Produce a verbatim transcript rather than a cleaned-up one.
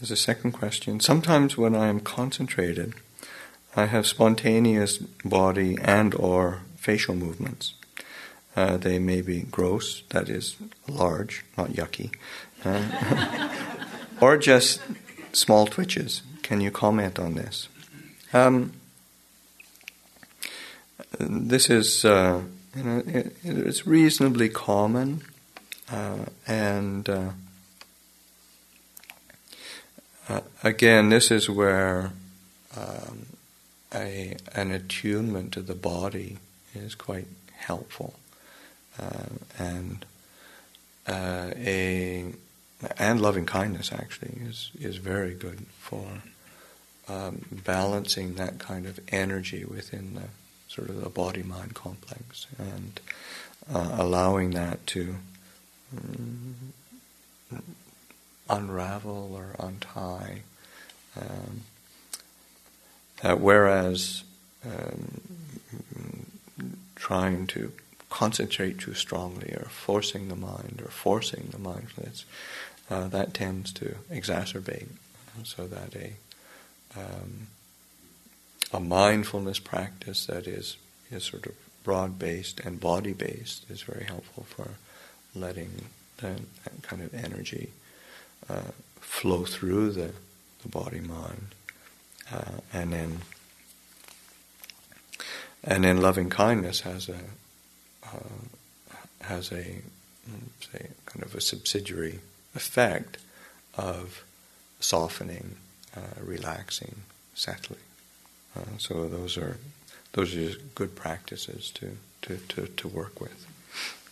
there's a second question. Sometimes when I am concentrated, I have spontaneous body and or facial movements. Uh, they may be gross, that is large, not yucky, uh, or just small twitches. Can you comment on this? Um, this is, uh, you know, it, it's reasonably common, uh, and uh, uh, again, this is where um, a an attunement to the body is quite helpful. Uh, and uh, a and loving kindness actually is is very good for um, balancing that kind of energy within the sort of the body-mind complex and uh, allowing that to um, unravel or untie. Um, uh, whereas um, trying to concentrate too strongly, or forcing the mind, or forcing the mindfulness, uh, that tends to exacerbate. So that a um, a mindfulness practice that is is sort of broad-based and body-based is very helpful for letting that, that kind of energy uh, flow through the, the body-mind, uh, and then and then loving kindness has a Uh, has a, say, kind of a subsidiary effect of softening, uh, relaxing, settling. Uh, so those are those are just good practices to, to, to, to work with.